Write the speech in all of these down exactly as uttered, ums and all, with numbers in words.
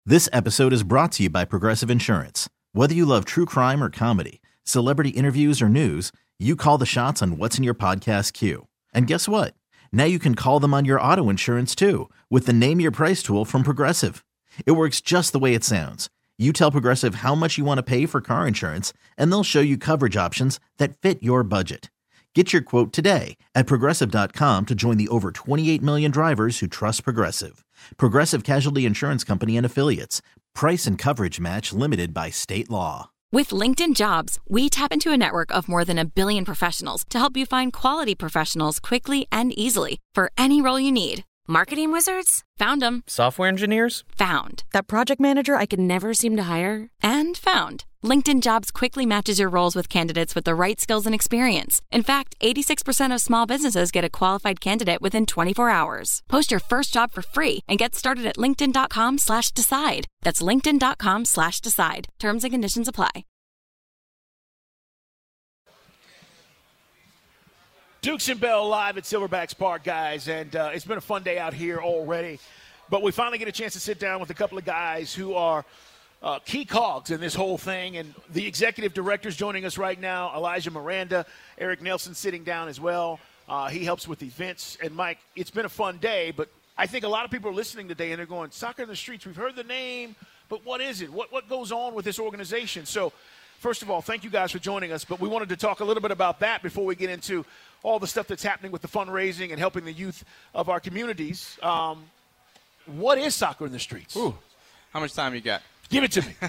This episode is brought to you by Progressive Insurance. Whether you love true crime or comedy, celebrity interviews or news, you call the shots on what's in your podcast queue. And guess what? Now you can call them on your auto insurance too with the Name Your Price tool from Progressive. It works just the way it sounds. You tell Progressive how much you want to pay for car insurance, and they'll show you coverage options that fit your budget. Get your quote today at Progressive dot com to join the over twenty-eight million drivers who trust Progressive. Progressive Casualty Insurance Company and Affiliates. Price and coverage match limited by state law. With LinkedIn Jobs, we tap into a network of more than a billion professionals to help you find quality professionals quickly and easily for any role you need. Marketing wizards? Found them. Software engineers? Found. That project manager I could never seem to hire? And found. LinkedIn Jobs quickly matches your roles with candidates with the right skills and experience. In fact, eighty-six percent of small businesses get a qualified candidate within twenty-four hours. Post your first job for free and get started at linkedin.com slash decide. That's linkedin.com slash decide. Terms and conditions apply. Dukes and Bell live at Silverbacks Park, guys, and uh, it's been a fun day out here already. But we finally get a chance to sit down with a couple of guys who are uh, key cogs in this whole thing. And the executive director's joining us right now, Elijah Miranda. Eric Nelson sitting down as well. Uh, he helps with events. And, Mike, it's been a fun day, but I think a lot of people are listening today, and they're going, Soccer in the Streets, we've heard the name, but what is it? What, what goes on with this organization? So, first of all, thank you guys for joining us, but we wanted to talk a little bit about that before we get into all the stuff that's happening with the fundraising and helping the youth of our communities. Um, what is Soccer in the Streets? Ooh, how much time you got? Give it to me.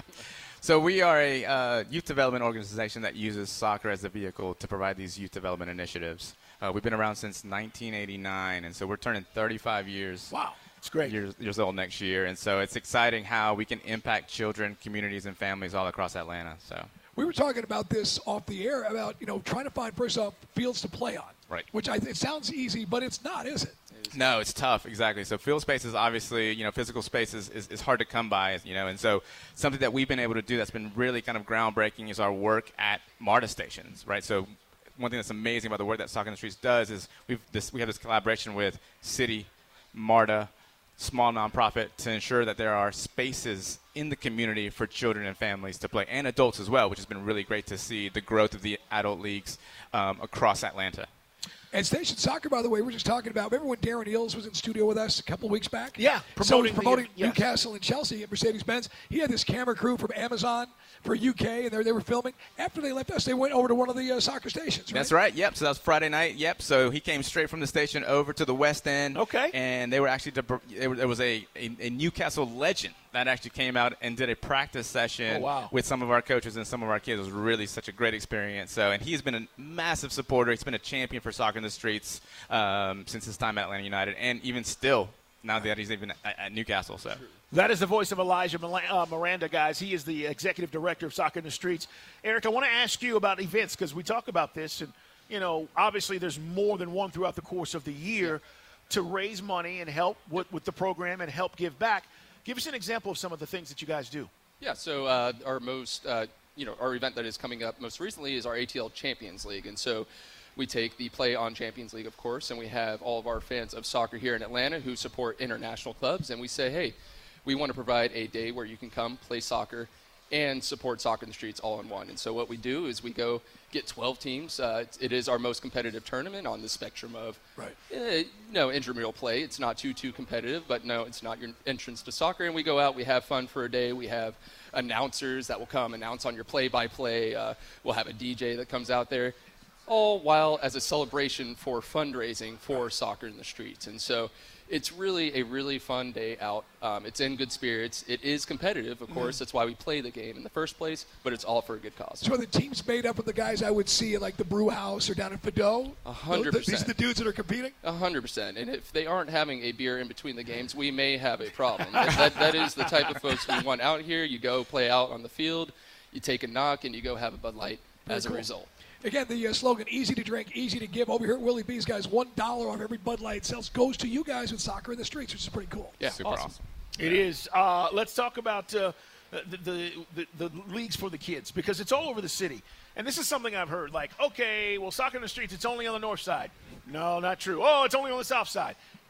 So we are a uh, youth development organization that uses soccer as a vehicle to provide these youth development initiatives. Uh, we've been around since nineteen eighty-nine, and so we're turning thirty-five years. Wow, it's great. Years, years old next year, and so it's exciting how we can impact children, communities, and families all across Atlanta. So. We were talking about this off the air about, you know, trying to find, first off, fields to play on. Right. Which I, it sounds easy, but it's not, is it? No, it's tough, exactly. So field space is obviously, you know, physical space is, is, is hard to come by, you know, and so something that we've been able to do that's been really kind of groundbreaking is our work at MARTA stations, right? So one thing that's amazing about the work that Soccer in the Streets does is we've this, we have this collaboration with City, MARTA, small nonprofit to ensure that there are spaces in the community for children and families to play, and adults as well, which has been really great to see the growth of the adult leagues um, across Atlanta. And Station Soccer, by the way, we're just talking about, remember when Darren Eels was in studio with us a couple of weeks back? Yeah. Promoting, so promoting the, yes. Newcastle and Chelsea at Mercedes-Benz. He had this camera crew from Amazon for U K, and they they were filming. After they left us, they went over to one of the uh, soccer stations, right? That's right, yep. So that was Friday night, yep. So he came straight from the station over to the West End. Okay. And they were actually, there was a, a, a Newcastle legend that actually came out and did a practice session oh, wow. with some of our coaches and some of our kids. It was really such a great experience. So, and he's been a massive supporter. He's been a champion for Soccer in the Streets um, since his time at Atlanta United, and even still, now that he's even at, at Newcastle. So that is the voice of Elijah Miranda, guys. He is the executive director of Soccer in the Streets. Eric, I want to ask you about events because we talk about this, and, you know, obviously there's more than one throughout the course of the year to raise money and help with, with the program and help give back. Give us an example of some of the things that you guys do. Yeah, so uh, our most, uh, you know, our event that is coming up most recently is our A T L Champions League. And so we take the Play on Champions League, of course, and we have all of our fans of soccer here in Atlanta who support international clubs. And we say, hey, we want to provide a day where you can come play soccer and support Soccer in the Streets all in one. And so what we do is we go get twelve teams. Uh, it is our most competitive tournament on the spectrum of, right. uh, no intramural play. It's not too, too competitive, but no, it's not your entrance to soccer. And we go out, we have fun for a day. We have announcers that will come announce on your play-by-play. Uh, we'll have a D J that comes out there, all while as a celebration for fundraising for Soccer in the Streets. And so it's really a really fun day out. Um, it's in good spirits. It is competitive, of course. Mm-hmm. That's why we play the game in the first place, but it's all for a good cause. So are the teams made up of the guys I would see at, like, the Brew House or down in Fido? A hundred percent. These are the dudes that are competing? A hundred percent. And if they aren't having a beer in between the games, we may have a problem. that, that, that is the type of folks we want out here. You go play out on the field, you take a knock, and you go have a Bud Light Very as cool. a result. Again, the uh, slogan, easy to drink, easy to give. Over here at Willie B's, guys, one dollar off every Bud Light sales goes to you guys with Soccer in the Streets, which is pretty cool. Yeah, super awesome. awesome. It is. Uh, let's talk about uh, the, the, the, the leagues for the kids because it's all over the city. And this is something I've heard, like, okay, well, Soccer in the Streets, it's only on the north side. No, not true. Oh, it's only on the south side.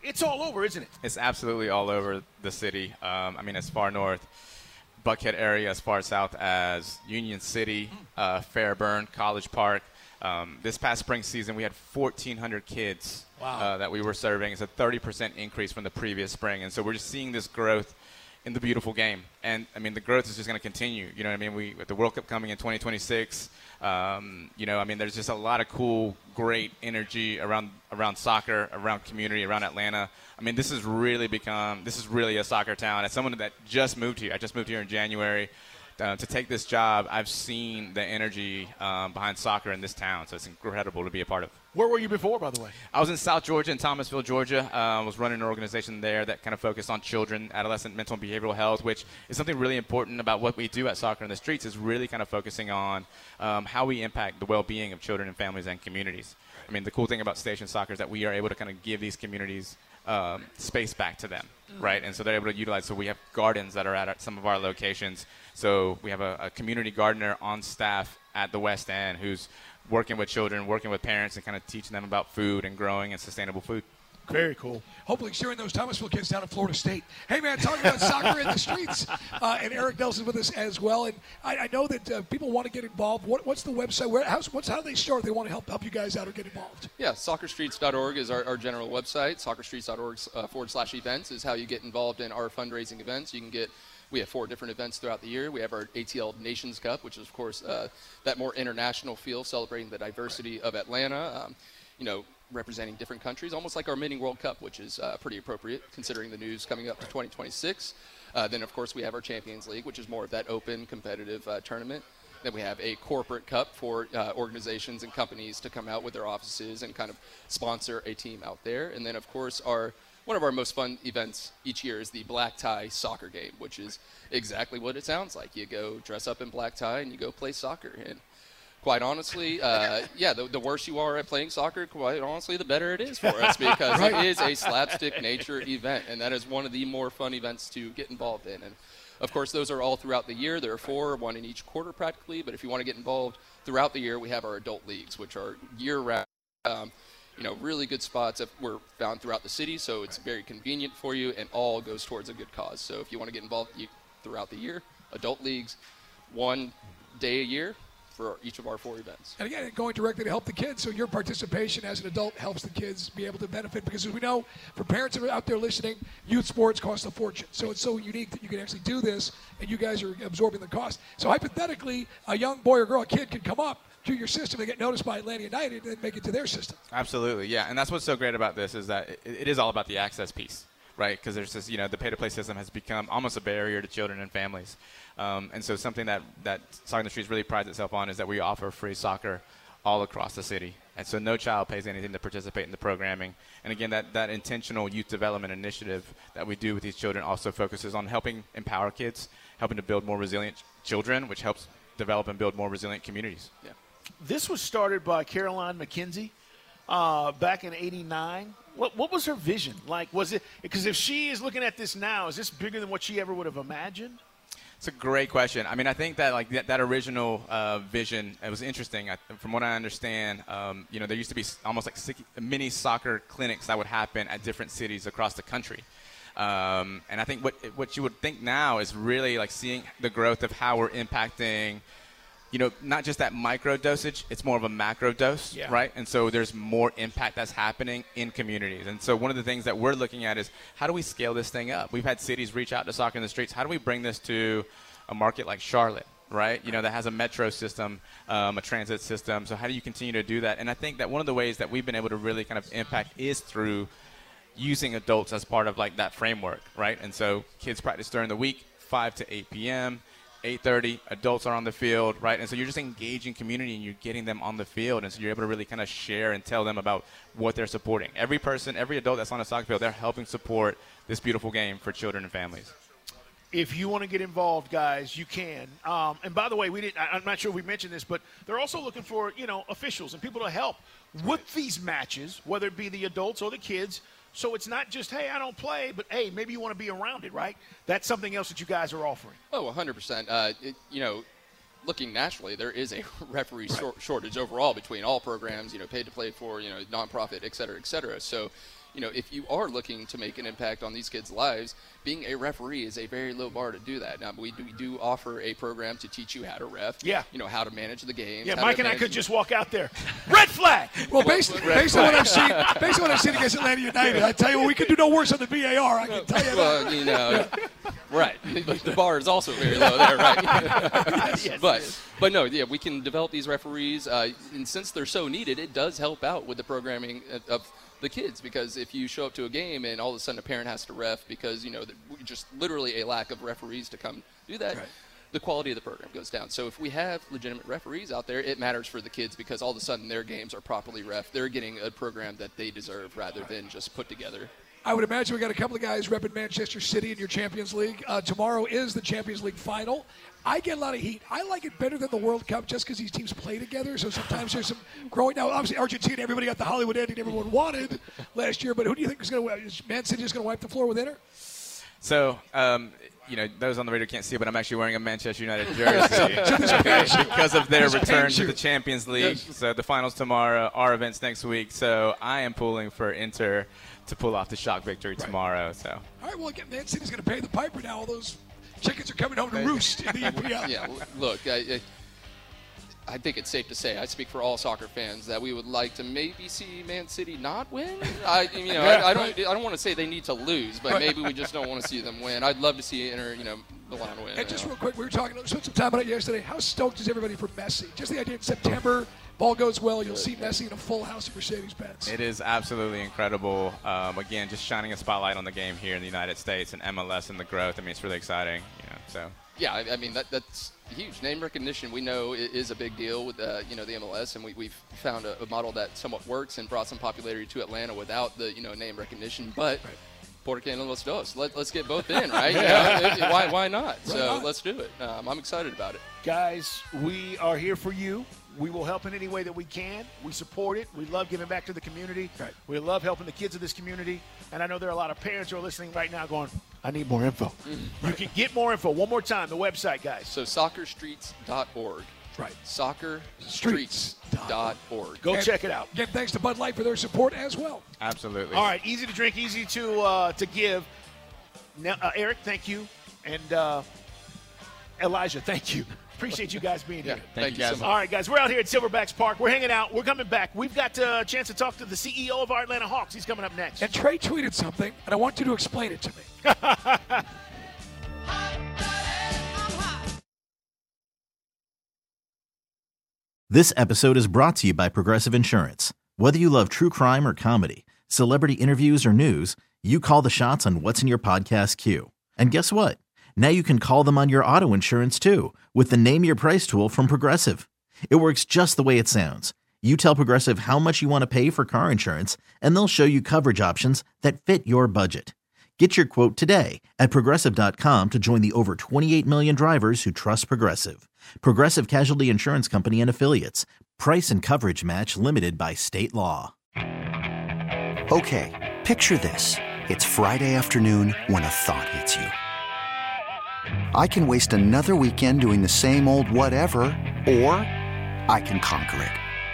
it's all over, isn't it? It's absolutely all over the city. Um, I mean, as far north, Buckhead area, as far south as Union City, uh, Fairburn, College Park. Um, this past spring season, we had fourteen hundred kids wow. uh, that we were serving. It's a thirty percent increase from the previous spring. And so we're just seeing this growth in the beautiful game. And, I mean, the growth is just going to continue. You know what I mean? We with the World Cup coming in twenty twenty-six, um, you know, I mean, there's just a lot of cool, great energy around around soccer, around community, around Atlanta. I mean, this has really become – this is really a soccer town. As someone that just moved here, I just moved here in January. Uh, to take this job, I've seen the energy um, behind soccer in this town, so it's incredible to be a part of. Where were you before, by the way? I was in South Georgia, in Thomasville, Georgia. I uh, was running an organization there that kind of focused on children, adolescent mental and behavioral health, which is something really important about what we do at Soccer in the Streets, is really kind of focusing on um, how we impact the well-being of children and families and communities. I mean, the cool thing about Station Soccer is that we are able to kind of give these communities um, space back to them, right? And so they're able to utilize. So we have gardens that are at some of our locations. So we have a, a community gardener on staff at the West End who's working with children, working with parents, and kind of teaching them about food and growing and sustainable food. Very cool. Hopefully cheering those Thomasville kids down at Florida State. Hey, man, talking about soccer in the streets. Uh, and Eric Nelson with us as well. And I, I know that uh, people want to get involved. What, what's the website? Where, how's, what's, how do they start if they want to help help you guys out or get involved? Yeah, soccer streets dot org is our, our general website. soccer streets dot org uh, forward slash events is how you get involved in our fundraising events. You can get We have four different events throughout the year. We have our A T L Nations Cup, which is, of course, uh, that more international feel, celebrating the diversity of Atlanta, um, you know, representing different countries, almost like our Mini World Cup, which is uh, pretty appropriate considering the news coming up to twenty twenty-six. Uh, then, of course, we have our Champions League, which is more of that open, competitive uh, tournament. Then we have a corporate cup for uh, organizations and companies to come out with their offices and kind of sponsor a team out there. And then, of course, our one of our most fun events each year is the black tie soccer game, which is exactly what it sounds like. You go dress up in black tie and you go play soccer. And quite honestly, uh, yeah, the, the worse you are at playing soccer, quite honestly, the better it is for us because right. It is a slapstick nature event, and that is one of the more fun events to get involved in. And, of course, those are all throughout the year. There are four, one in each quarter practically, but if you want to get involved throughout the year, we have our adult leagues, which are year-round. Um, You know, really good spots that were found throughout the city, so it's very convenient for you, and all goes towards a good cause. So if you want to get involved you, throughout the year, adult leagues, one day a year for each of our four events. And again, going directly to help the kids, so your participation as an adult helps the kids be able to benefit, because as we know, for parents that are out there listening, youth sports cost a fortune. So it's so unique that you can actually do this, and you guys are absorbing the cost. So hypothetically, a young boy or girl, a kid, could come up to your system and get noticed by Atlanta United and then make it to their system. Absolutely, yeah. And that's what's so great about this is that it, it is all about the access piece, right? Because there's this, you know, the pay-to-play system has become almost a barrier to children and families. Um, and so something that, that Soccer in the Streets really prides itself on is that we offer free soccer all across the city. And so no child pays anything to participate in the programming. And again, that, that intentional youth development initiative that we do with these children also focuses on helping empower kids, helping to build more resilient children, which helps develop and build more resilient communities. Yeah. This was started by Caroline McKenzie uh, back in eighty-nine. What, what was her vision? Like, was it – because if she is looking at this now, is this bigger than what she ever would have imagined? It's a great question. I mean, I think that like that, that original uh, vision, it was interesting. I, from what I understand, um, you know, there used to be almost like mini soccer clinics that would happen at different cities across the country. Um, and I think what what you would think now is really like seeing the growth of how we're impacting – you know, not just that micro dosage, it's more of a macro dose, yeah. right? And so there's more impact that's happening in communities. And so one of the things that we're looking at is how do we scale this thing up? We've had cities reach out to Soccer in the Streets. How do we bring this to a market like Charlotte, right? You know, that has a metro system, um, a transit system. So how do you continue to do that? And I think that one of the ways that we've been able to really kind of impact is through using adults as part of like that framework, right? And so kids practice during the week, five to eight p.m., eight thirty, adults are on the field, right? And so you're just engaging community and you're getting them on the field. And so you're able to really kind of share and tell them about what they're supporting. Every person, every adult that's on a soccer field, they're helping support this beautiful game for children and families. If you want to get involved, guys, you can. Um, and by the way, we didn't, I'm not sure if we mentioned this, but they're also looking for, you know, officials and people to help with these matches, whether it be the adults or the kids. So it's not just, hey, I don't play, but, hey, maybe you want to be around it, right? That's something else that you guys are offering. Oh, one hundred percent. Uh, it, you know, looking nationally, there is a referee right. shor- shortage overall between all programs, you know, paid to play for, you know, nonprofit, et cetera, et cetera. So, you know, if you are looking to make an impact on these kids' lives, being a referee is a very low bar to do that. Now, we do, we do offer a program to teach you how to ref, yeah. you know, how to manage the game. Yeah, Mike and I could just walk out there. Red flag! Well, based, based on what I've seen, based on what I've seen against Atlanta United, I tell you what, we could do no worse on the V A R. I can tell you that. Well, you know, right. The bar is also very low there, right? yes, yes, but, but no, yeah, we can develop these referees, uh, and since they're so needed, it does help out with the programming of the kids, because if you show up to a game and all of a sudden a parent has to ref because, you know, just literally a lack of referees to come do that, right. the quality of the program goes down. So if we have legitimate referees out there, it matters for the kids because all of a sudden their games are properly ref. They're getting a program that they deserve rather than just put together. I would imagine we got a couple of guys repping Manchester City in your Champions League. Uh, tomorrow is the Champions League final. I get a lot of heat. I like it better than the World Cup just because these teams play together. So sometimes there's some growing. Now, obviously, Argentina, everybody got the Hollywood ending everyone wanted last year. But who do you think is going to – is Man City just going to wipe the floor with Inter? So, um, you know, those on the radio can't see, but I'm actually wearing a Manchester United jersey because of their return to the Champions League. Yes. So the finals tomorrow, our events next week. So I am pulling for Inter to pull off the shock victory right. tomorrow. So. All right, well, again, Man City's going to pay the piper now. All those chickens are coming home to roost in the E P L. Yeah, look, I, I, I think it's safe to say, I speak for all soccer fans, that we would like to maybe see Man City not win. I, you know, I, I don't, I don't want to say they need to lose, but maybe we just don't want to see them win. I'd love to see Inter, you know, Milan win. And just know. real quick, we were talking, we spent some time on it yesterday. How stoked is everybody for Messi? Just the idea in September. Ball goes well, you'll see Messi in a full house of Mercedes-Benz. It is absolutely incredible. Um, again, just shining a spotlight on the game here in the United States and M L S and the growth. I mean, it's really exciting. You know, so. Yeah, I, I mean, that, that's huge. Name recognition, we know, is a big deal with, uh, you know, the M L S, and we, we've found a, a model that somewhat works and brought some popularity to Atlanta without the, you know, name recognition. But right. Porque no los dos. Let, let's get both in, right? You know, it, it, why, why not? Why so not? Let's do it. Um, I'm excited about it. Guys, we are here for you. We will help in any way that we can. We support it. We love giving back to the community. Right. We love helping the kids of this community. And I know there are a lot of parents who are listening right now going, I need more info. Mm-hmm. You can get more info. One more time, the website, guys. So soccer streets dot org. Right. soccer streets dot org. Go and, check it out. Again, thanks to Bud Light for their support as well. Absolutely. All right, easy to drink, easy to uh, to give. Now, uh, Eric, thank you. And uh, Elijah, thank you. Appreciate you guys being yeah, here. Thank, thank you, guys. So All right, guys, we're out here at Silverbacks Park. We're hanging out. We're coming back. We've got uh, a chance to talk to the C E O of our Atlanta Hawks. He's coming up next. And Trey tweeted something, and I want you to explain it to me. This episode is brought to you by Progressive Insurance. Whether you love true crime or comedy, celebrity interviews or news, you call the shots on what's in your podcast queue. And guess what? Now you can call them on your auto insurance too with the Name Your Price tool from Progressive. It works just the way it sounds. You tell Progressive how much you want to pay for car insurance, and they'll show you coverage options that fit your budget. Get your quote today at Progressive dot com to join the over twenty-eight million drivers who trust Progressive. Progressive Casualty Insurance Company and Affiliates. Price and coverage match limited by state law. Okay, picture this. It's Friday afternoon when a thought hits you. I can waste another weekend doing the same old whatever, or I can conquer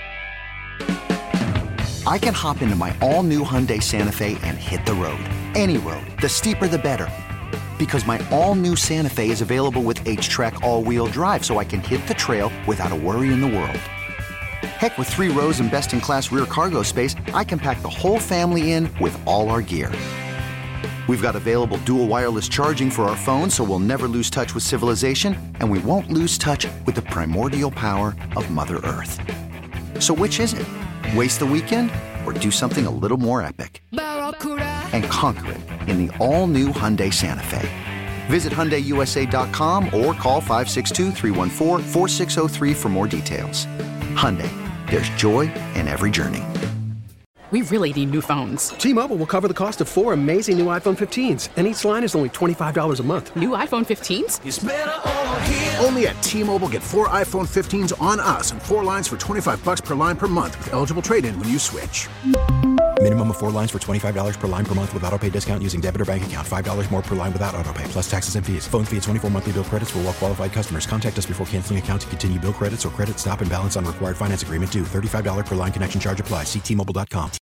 it. I can hop into my all-new Hyundai Santa Fe and hit the road. Any road. The steeper, the better. Because my all-new Santa Fe is available with H-Track all-wheel drive, so I can hit the trail without a worry in the world. Heck, with three rows and best-in-class rear cargo space, I can pack the whole family in with all our gear. We've got available dual wireless charging for our phones, so we'll never lose touch with civilization, and we won't lose touch with the primordial power of Mother Earth. So which is it? Waste the weekend or do something a little more epic? And conquer it in the all-new Hyundai Santa Fe. Visit Hyundai U S A dot com or call five six two, three one four, four six zero three for more details. Hyundai, there's joy in every journey. We really need new phones. T-Mobile will cover the cost of four amazing new iPhone fifteens, and each line is only twenty-five dollars a month. New iPhone fifteens? It's better over here. Only at T-Mobile, get four iPhone fifteens on us and four lines for twenty-five dollars per line per month with eligible trade-in when you switch. Minimum of four lines for twenty-five dollars per line per month with autopay discount using debit or bank account. five dollars more per line without autopay, plus taxes and fees. Phone fee at twenty-four monthly bill credits for well-qualified customers. Contact us before canceling account to continue bill credits or credit stop and balance on required finance agreement due. thirty-five dollars per line connection charge applies. See T Mobile dot com.